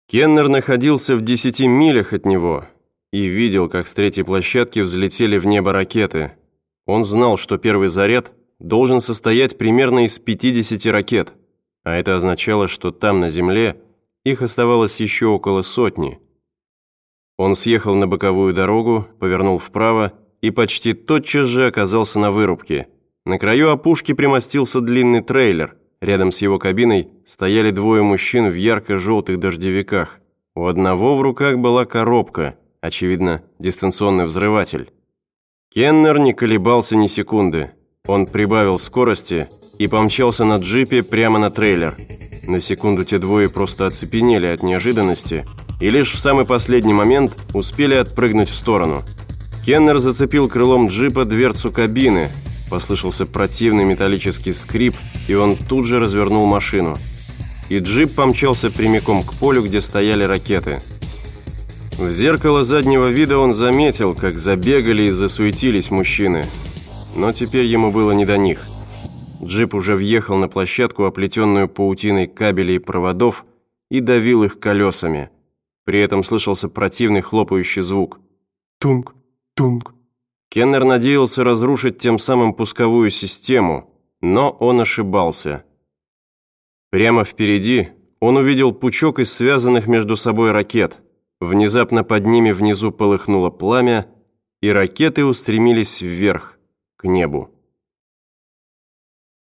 Кеннер находился в 10 милях от него и видел, как с третьей площадки взлетели в небо ракеты. Он знал, что первый заряд должен состоять примерно из 50 ракет, а это означало, что там, на земле, их оставалось еще около сотни. Он съехал на боковую дорогу, повернул вправо и почти тотчас же оказался на вырубке. На краю опушки примостился длинный трейлер. Рядом с его кабиной стояли двое мужчин в ярко-желтых дождевиках. У одного в руках была коробка, очевидно, дистанционный взрыватель. Кеннер не колебался ни секунды. Он прибавил скорости и помчался на джипе прямо на трейлер. На секунду те двое просто оцепенели от неожиданности и лишь в самый последний момент успели отпрыгнуть в сторону. Кеннер зацепил крылом джипа дверцу кабины. Послышался противный металлический скрип, и он тут же развернул машину. И джип помчался прямиком к полю, где стояли ракеты. В зеркало заднего вида он заметил, как забегали и засуетились мужчины. Но теперь ему было не до них. Джип уже въехал на площадку, оплетенную паутиной кабелей и проводов, и давил их колесами. При этом слышался противный хлопающий звук. Тунг, тунг. Кеннер надеялся разрушить тем самым пусковую систему, но он ошибался. Прямо впереди он увидел пучок из связанных между собой ракет. Внезапно под ними внизу полыхнуло пламя, и ракеты устремились вверх, к небу.